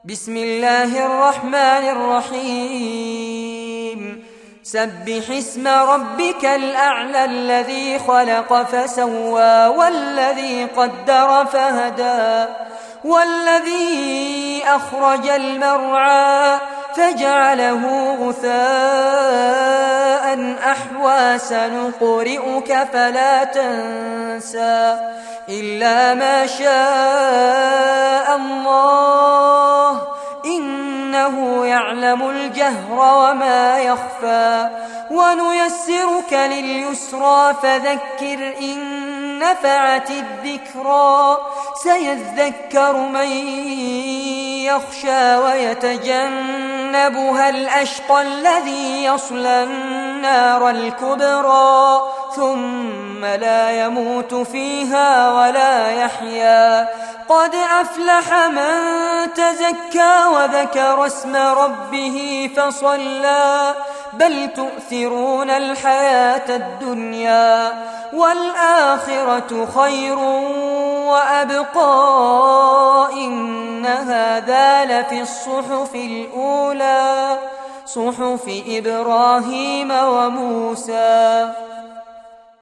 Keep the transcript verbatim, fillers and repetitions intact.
بسم الله الرحمن الرحيم سبح اسم ربك الأعلى الذي خلق فسوى والذي قدر فهدى والذي أخرج المرعى فجعله غثاء أحوى سنقرئك فلا تنسى إلا ما شاء الله إنه يعلم الجهر وما يخفى ونيسرك لليسرى فذكر إن نفعت الذكرى سيذكر من يخشى ويتجنبها الأشقى الذي يصلى النار الكبرى ثم لا يموت فيها ولا يحيا قد أفلح من تزكى وذكر اسم ربه فصلى بل تؤثرون الحياة الدنيا والآخرة خير وأبقى إن هذا لفي الصحف الأولى صحف إبراهيم وموسى.